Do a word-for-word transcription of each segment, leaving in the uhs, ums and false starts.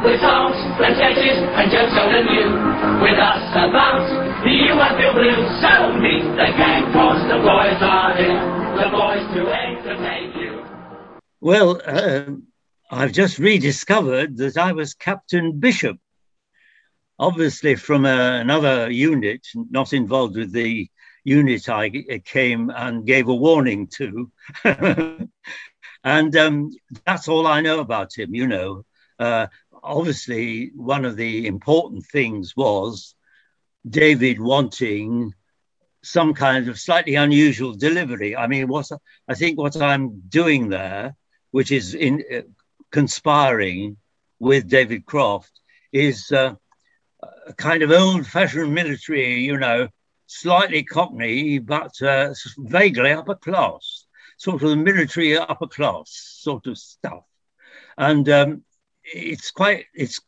With songs and sketches and jokes old and new. With us about the U and Bill Blue. So meet the gang, cause the boys are here. The boys to entertain you. Well, um, I've just rediscovered that I was Captain Bishop. Obviously from a, another unit, not involved with the unit I came and gave a warning to. And um, that's all I know about him, you know. Uh, obviously, one of the important things was David wanting some kind of slightly unusual delivery. I mean, what I think what I'm doing there, which is in uh, conspiring with David Croft, is uh, a kind of old-fashioned military, you know, slightly cockney, but uh, vaguely upper class, sort of the military upper class sort of stuff. And um, it's quite, it's,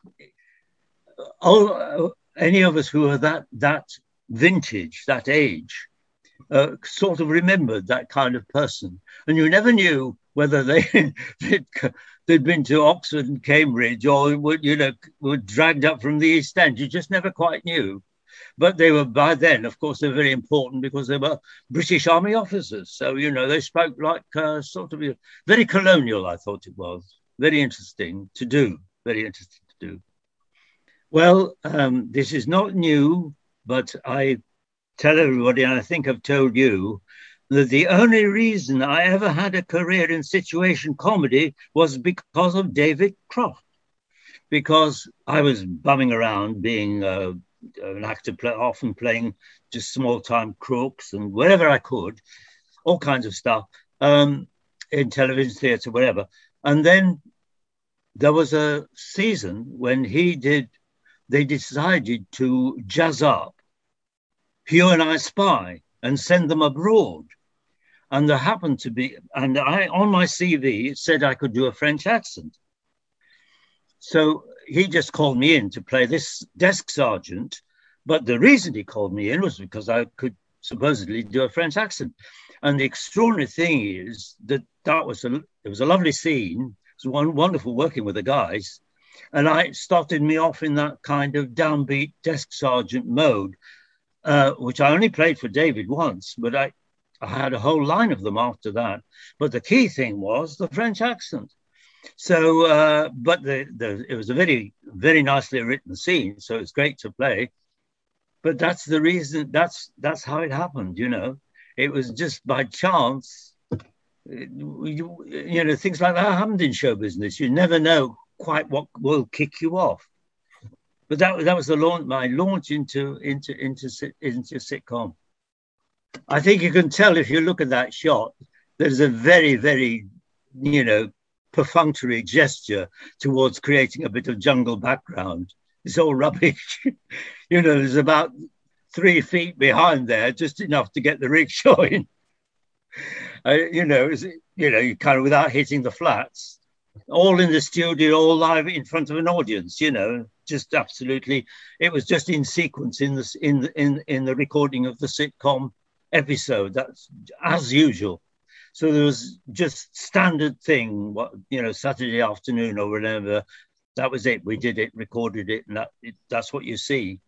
all, any of us who are that, that vintage, that age, uh, sort of remembered that kind of person. And you never knew whether they, they'd, they'd been to Oxford and Cambridge or, would, you know, were dragged up from the East End. You just never quite knew. But they were, by then, of course, they're very important because they were British Army officers. So, you know, they spoke like uh, sort of very colonial, I thought it was. Very interesting to do. Very interesting to do. Well, um, this is not new, but I tell everybody, and I think I've told you, that the only reason I ever had a career in situation comedy was because of David Croft. Because I was bumming around being uh, an actor, play, often playing just small-time crooks and wherever I could, all kinds of stuff, um, in television, theatre, whatever. And then there was a season when he did, they decided to jazz up Hugh and I Spy and send them abroad. And there happened to be, and I on my C V, it said I could do a French accent. So he just called me in to play this desk sergeant. But the reason he called me in was because I could supposedly do a French accent. And the extraordinary thing is that that was a, it was a lovely scene. It was one, wonderful working with the guys. And I started me off in that kind of downbeat desk sergeant mode, uh, which I only played for David once, but I, I had a whole line of them after that. But the key thing was the French accent. So, uh, but the, the, it was a very, very nicely written scene. So it's great to play. But that's the reason, that's, that's how it happened, you know. It was just by chance, you, you know, things like that happened in show business. You never know quite what will kick you off. But that, that was the launch, my launch into, into, into, into sitcom. I think you can tell if you look at that shot, there's a very, very, you know, perfunctory gesture towards creating a bit of jungle background. It's all rubbish. You know, there's about three feet behind there, just enough to get the rickshaw in. Uh, you know, you know, you kind of without hitting the flats, all in the studio, all live in front of an audience. You know, just absolutely. It was just in sequence in the in the, in in the recording of the sitcom episode. That's as usual. So there was just standard thing. What you know, Saturday afternoon or whatever. That was it. We did it, recorded it, and that, it, that's what you see.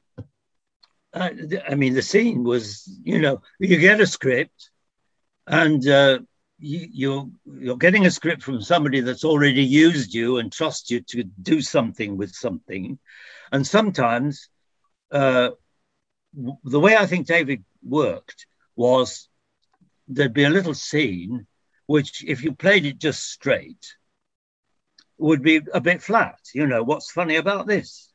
Uh, I mean, the scene was, you know, you get a script, and uh, you, you're you're getting a script from somebody that's already used you and trusts you to do something with something, and sometimes uh, the way I think David worked was there'd be a little scene which, if you played it just straight, would be a bit flat. You know, what's funny about this?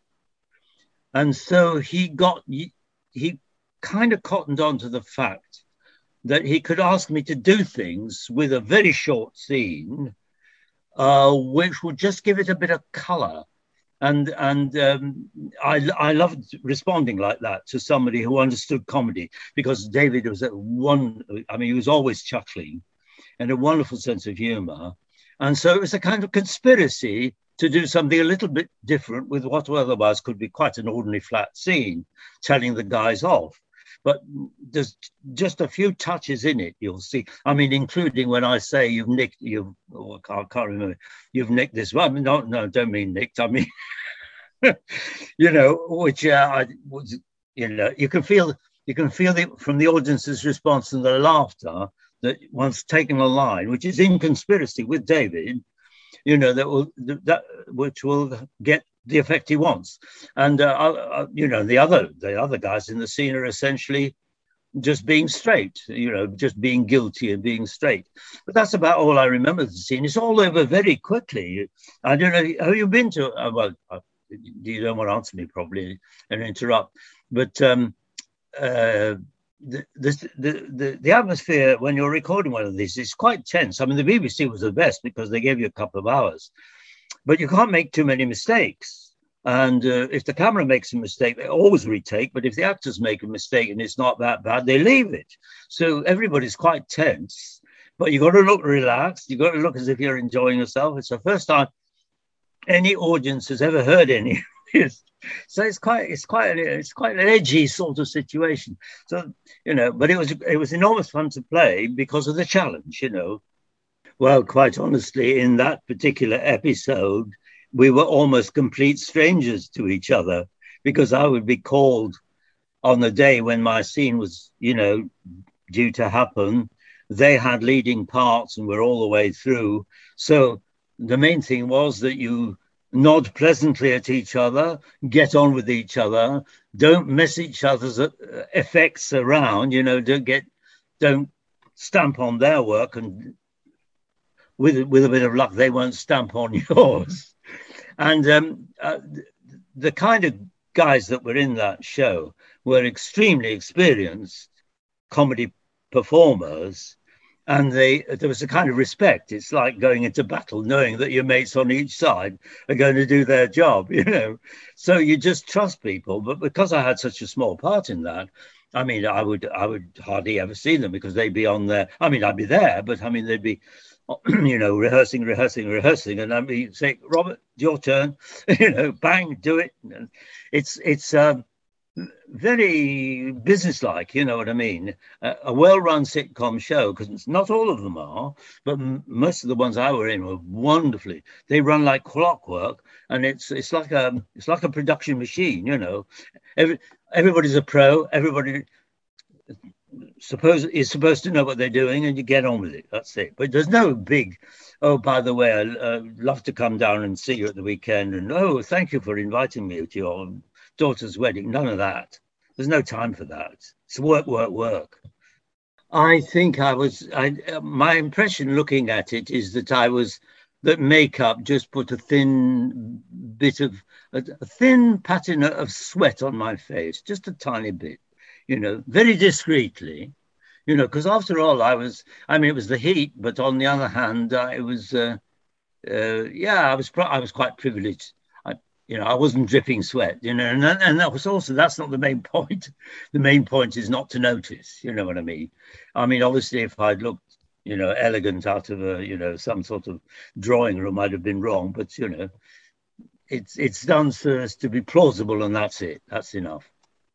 And so he got, he, he kind of cottoned on to the fact that he could ask me to do things with a very short scene, uh, which would just give it a bit of color. And and um, I, I loved responding like that to somebody who understood comedy, because David was at one, I mean, he was always chuckling and a wonderful sense of humor. And so it was a kind of conspiracy to do something a little bit different with what otherwise could be quite an ordinary flat scene, telling the guys off. But there's just a few touches in it, you'll see. I mean, including when I say you've nicked, you've, oh, I can't remember, you've nicked this one. No, no, don't mean nicked. I mean, you know, which uh, I was, you know, you can feel you can feel it from the audience's response and the laughter that once taken a line, which is in conspiracy with David, you know, that will that which will get the effect he wants. And uh, uh, you know, the other the other guys in the scene are essentially just being straight, you know, just being guilty and being straight. But that's about all I remember of the scene. It's all over very quickly. I don't know. Have you been to? Uh, well, uh, you don't want to answer me probably and interrupt, but. Um, uh, the, the, the, the atmosphere when you're recording one of these is quite tense. I mean, the B B C was the best because they gave you a couple of hours, but you can't make too many mistakes. And uh, if the camera makes a mistake, they always retake. But if the actors make a mistake and it's not that bad, they leave it. So everybody's quite tense, but you've got to look relaxed. You've got to look as if you're enjoying yourself. It's the first time any audience has ever heard any of this. So it's quite, it's quite, it's quite an edgy sort of situation. So, you know, but it was, it was enormous fun to play because of the challenge, you know. Well, quite honestly, in that particular episode, we were almost complete strangers to each other because I would be called on the day when my scene was, you know, due to happen. They had leading parts and we're all the way through. So the main thing was that you nod pleasantly at each other, get on with each other, don't mess each other's effects around, you know, don't get, don't stamp on their work, and with, with a bit of luck, they won't stamp on yours. And um, uh, the kind of guys that were in that show were extremely experienced comedy performers. And they, there was a kind of respect. It's like going into battle, knowing that your mates on each side are going to do their job, you know. So you just trust people. But because I had such a small part in that, I mean, I would, I would hardly ever see them because they'd be on there. I mean, I'd be there, but I mean, they'd be, you know, rehearsing, rehearsing, rehearsing, and I'd be saying, "Robert, your turn," you know, bang, do it. And it's, it's. Um, very businesslike, you know what I mean? Uh, a well-run sitcom show, because not all of them are, but m- most of the ones I were in were wonderfully. They run like clockwork, and it's it's like a it's like a production machine, you know. Every, everybody's a pro. Everybody suppose is supposed to know what they're doing, and you get on with it. That's it. But there's no big. Oh, by the way, I'd uh, love to come down and see you at the weekend, and oh, thank you for inviting me to your daughter's wedding. None of that. There's no time for that. It's work, work, work. I think I was, I, my impression looking at it is that I was, that makeup just put a thin bit of, a, a thin pattern of sweat on my face, just a tiny bit, you know, very discreetly, you know, because after all, I was, I mean, it was the heat, but on the other hand, uh, it was, uh, uh, yeah, I was, I was quite privileged. You know, I wasn't dripping sweat, you know, and, and that was also, that's not the main point. The main point is not to notice, you know what I mean? I mean, obviously, if I'd looked, you know, elegant out of a, you know, some sort of drawing room, I'd have been wrong. But, you know, it's it's done so as to be plausible, and that's it. That's enough.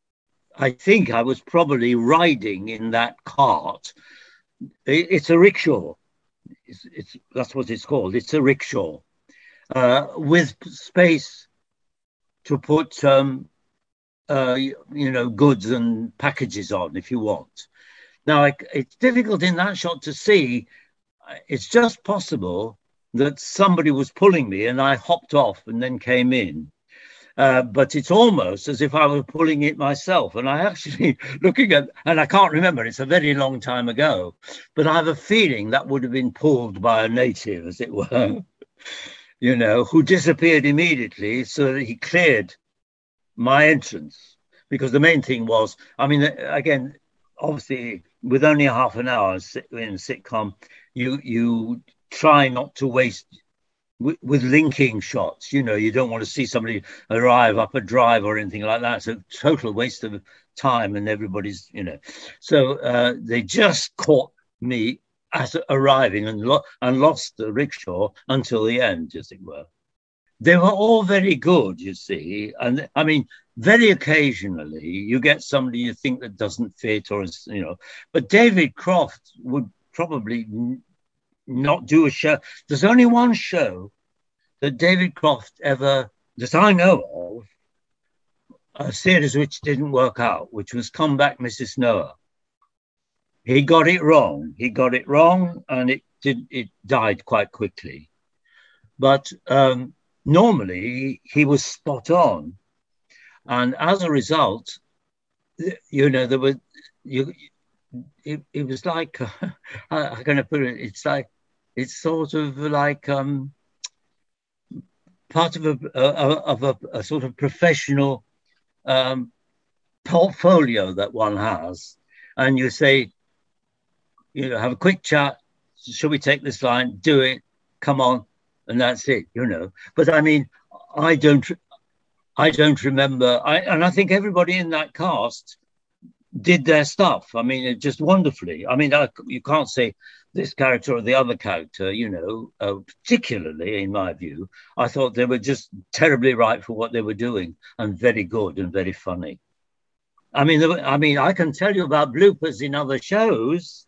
I think I was probably riding in that cart. It, it's a rickshaw. It's, it's, that's what it's called. It's a rickshaw uh, with space to put, um, uh, you know, goods and packages on if you want. Now, I, it's difficult in that shot to see. It's just possible that somebody was pulling me and I hopped off and then came in. Uh, but it's almost as if I was pulling it myself. And I actually, looking at, and I can't remember, it's a very long time ago, but I have a feeling that would have been pulled by a native, as it were. You know, who disappeared immediately so that he cleared my entrance. Because the main thing was, I mean, again, obviously, with only a half an hour in a sitcom, you you try not to waste with, with linking shots. You know, you don't want to see somebody arrive up a drive or anything like that. It's a total waste of time, and everybody's, you know. So uh, they just caught me as arriving and, lo- and lost the rickshaw until the end, as it were. They were all very good, you see. And I mean, very occasionally you get somebody you think that doesn't fit, or, you know, but David Croft would probably n- not do a show. There's only one show that David Croft ever, that I know a series which didn't work out, which was Come Back, Missus Noah. He got it wrong. He got it wrong, and it did. It died quite quickly. But um, normally he was spot on, and as a result, you know, there was you. It, it was like uh, how can I put it? It's like it's sort of like um, part of a, a of a, a sort of professional um, portfolio that one has, and you say, you know, have a quick chat. Shall we take this line? Do it. Come on, and that's it. You know. But I mean, I don't. I don't remember. I and I think everybody in that cast did their stuff. I mean, it just wonderfully. I mean, I, you can't say this character or the other character, you know, uh, particularly in my view. I thought they were just terribly right for what they were doing and very good and very funny. I mean, were, I mean, I can tell you about bloopers in other shows.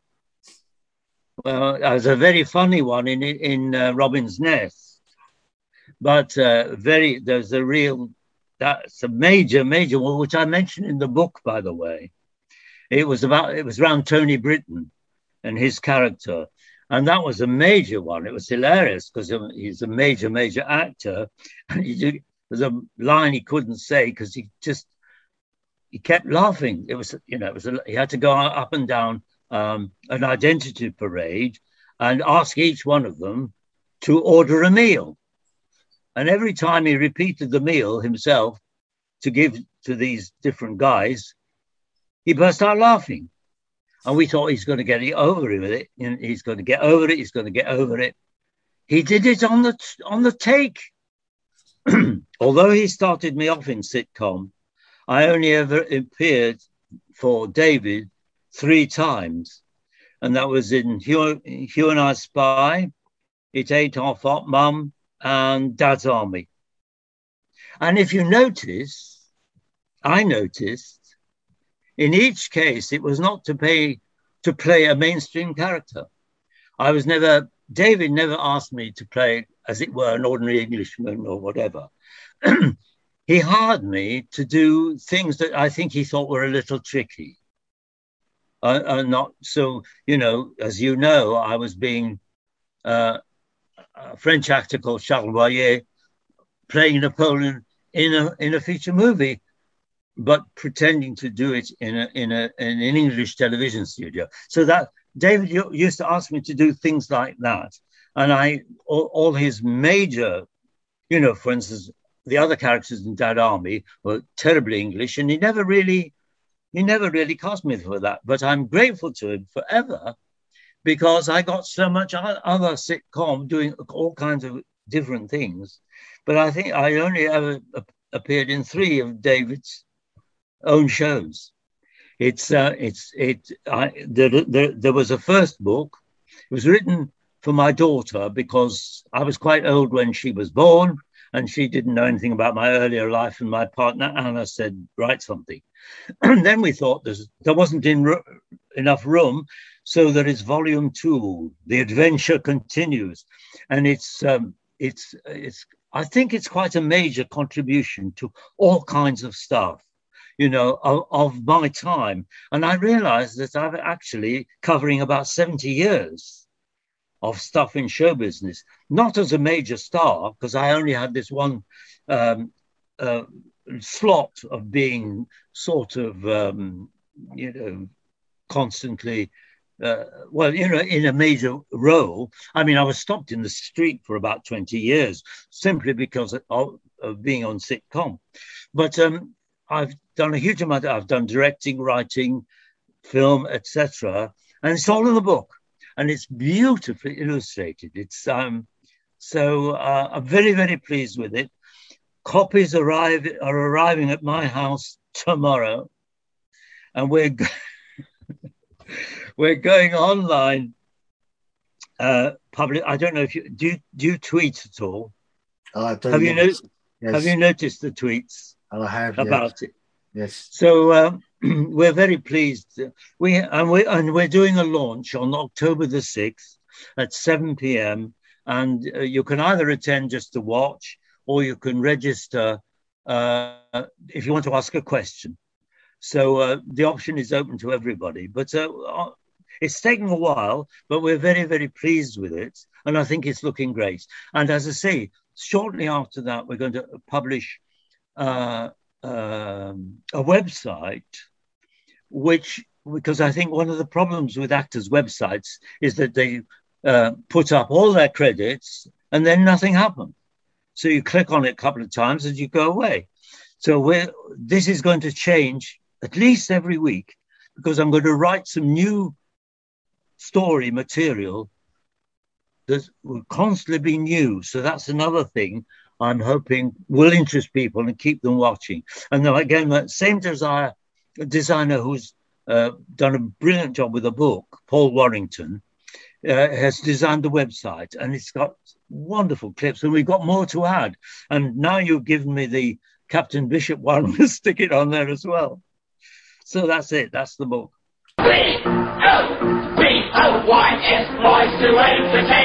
Well, there's a very funny one in in uh, Robin's Nest, but uh, very there's a real that's a major major one which I mentioned in the book, by the way. It was about it was around Tony Britton and his character, and that was a major one. It was hilarious because he's a major major actor, and he did, there's a line he couldn't say because he just he kept laughing. It was you know it was a, he had to go up and down um, an identity parade and ask each one of them to order a meal, and every time he repeated the meal himself to give to these different guys, he burst out laughing. And we thought he's going to get it over with it. He's going to get over it. He's going to get over it. He did it on the on the take. Although he started me off in sitcom, I only ever appeared for David three times. And that was in Hugh, Hugh and I Spy, It Ain't Our Fault, Mum, and Dad's Army. And if you notice, I noticed, in each case, it was not to pay to play a mainstream character. I was never, David never asked me to play, as it were, an ordinary Englishman or whatever. He hired me to do things that I think he thought were a little tricky. Uh, uh, not so, you know, as you know, I was being uh, a French actor called Charles Boyer playing Napoleon in a in a feature movie, but pretending to do it in a in a in an English television studio. So that David used to ask me to do things like that, and I all, all his major, you know, for instance, the other characters in Dad Army were terribly English, and he never really he never really cast me for that. But I'm grateful to him forever because I got so much other sitcom doing all kinds of different things. But I think I only ever appeared in three of David's own shows. It's uh, it's it. I, there, there, there was a first book. It was written for my daughter because I was quite old when she was born, and she didn't know anything about my earlier life. And my partner Anna said, "Write something." And then we thought there's, there wasn't in ro- enough room, so there is volume two. The adventure continues, and it's um, it's it's. I think it's quite a major contribution to all kinds of stuff, you know, of, of my time. And I realized that I'm actually covering about seventy years of stuff in show business, not as a major star, because I only had this one um, uh, slot of being sort of, um, you know, constantly, uh, well, you know, in a major role. I mean, I was stopped in the street for about twenty years simply because of, of being on sitcom. But um, I've done a huge amount. I've done directing, writing, film, et cetera, and it's all in the book, and it's beautifully illustrated. It's um, so uh, I'm very, very pleased with it. Copies arrive are arriving at my house tomorrow, and we're go- we're going online. Uh, public. I don't know if you do. You, do you tweet at all? Oh, I've done, have you yes. no- Yes. Have you noticed the tweets? I have about yes. it. Yes. So um, we're very pleased. We and we and we're doing a launch on October the sixth at seven p.m. and uh, you can either attend just to watch, or you can register uh, if you want to ask a question. So uh, the option is open to everybody. But uh, it's taken a while, but we're very, very pleased with it. And I think it's looking great. And as I say, shortly after that, we're going to publish uh, um, a website, which, because I think one of the problems with actors' websites is that they uh, put up all their credits and then nothing happens. So you click on it a couple of times and you go away. So we're, this is going to change at least every week, because I'm going to write some new story material that will constantly be new. So that's another thing I'm hoping will interest people and keep them watching. And then again, that same designer, designer who's uh, done a brilliant job with a book, Paul Warrington, uh, has designed the website, and it's got wonderful clips, and we've got more to add. And now you've given me the Captain Bishop one, we'll stick it on there as well. So that's it, that's the book. B O B O Y S, boys to entertain.